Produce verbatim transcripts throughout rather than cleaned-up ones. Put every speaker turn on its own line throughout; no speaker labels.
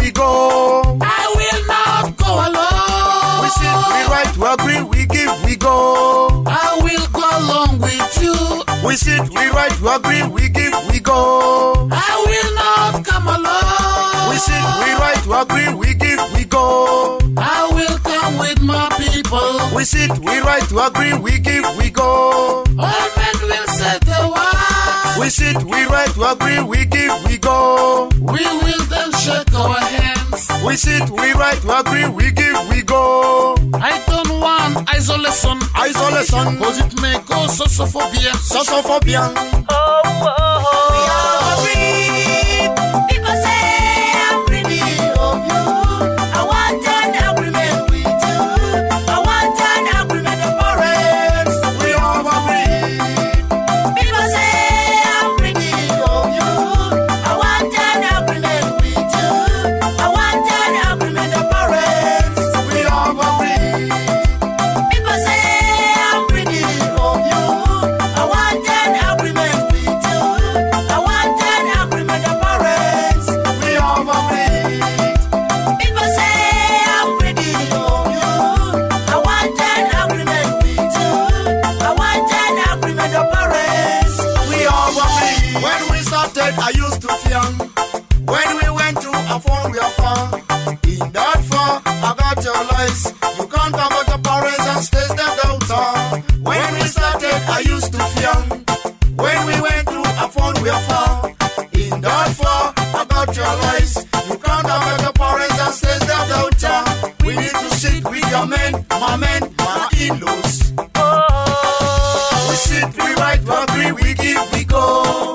we go.
I will not go alone.
We sit, we write, we agree, we give, we go.
I will go along with you.
We sit, we write, we agree, we give, we go.
I will not come alone.
We sit, we write, we agree, we give, we go.
I will come with my people.
We sit, we write, we agree, we give, we go.
All men will say the word.
We sit, we write, we agree, we give, we go.
We will then shake our hands.
We sit, we write, we agree, we give, we go.
I don't want isolation.
Isolation,
cause it may cause sociophobia.
Sociophobia.
Oh, oh, oh. We are free. People say I'm really of you. I want an agreement with you. I want an agreement of parents.
We are free.
People say I'm really of you. I want an agreement with you. I want an agreement of parents.
We are free.
People say I'm really of you. I want an agreement with you. I want an agreement of parents.
We are free.
People say I'm pretty of you. I want an agreement with you. I want an agreement of parents.
We are free. When we started, I used to fear. When we went to a phone, we are far. In that far, I got your lies. You can't come back your parents and stay them down. When we started, I used to fear. When we went to a phone, we are far. In that far, I got your lies. You can't come back your parents and stay them down. We need to sit with your men, my men, my in-laws. We sit, we write, we agree, we give, we go.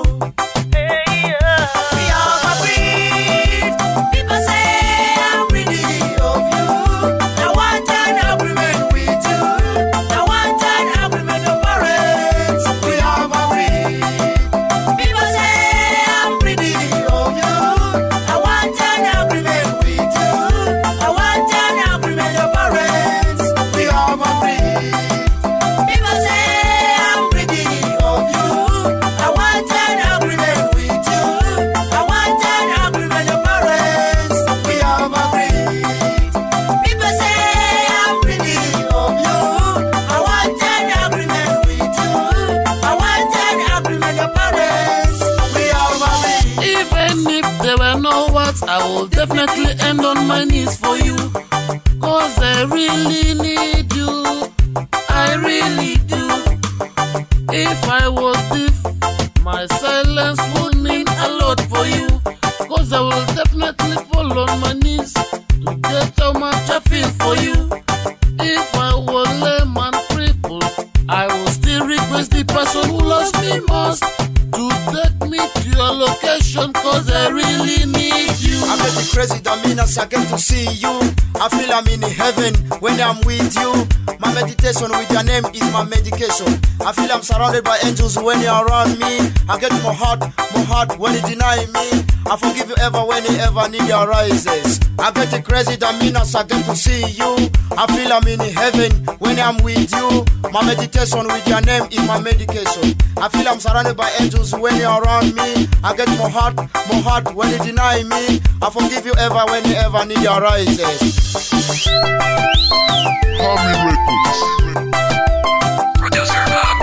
We are free. People say I'm pretty of you. I want an agreement with you. I want an agreement of parents.
We are free.
People say I'm pretty of you. I want an agreement with you. I want an agreement of parents.
We are free.
People say I'm pretty of you. I want an agreement with you. I want an agreement of parents.
We are free.
People say I'm pretty of you. I want an agreement with you. I want an agreement of parents.
We are free.
Even if there were no words, I will definitely end on my knees for you. Cause I really need you. I really do. If I was deaf, my silence would mean a lot for you. Cause I will definitely fall on my knees to get how much I feel for you. If I was layman crippled, I will still request the person who lost me most to take me to your location. Cause I really need you.
I get the crazy that means I get to see you. I feel I'm in heaven when I'm with you. My meditation with your name is my medication. I feel I'm surrounded by angels when you're around me. I get more heart, more heart when you deny me. I forgive you ever when you ever need your rises. I get the crazy that means I get to see you. I feel I'm in heaven when I'm with you. My meditation with your name is my medication. I feel I'm surrounded by angels when you're around me. I get more heart, more heart when you deny me. I forgive you ever when you ever need your rises.
Harmony Records. Producer Bob.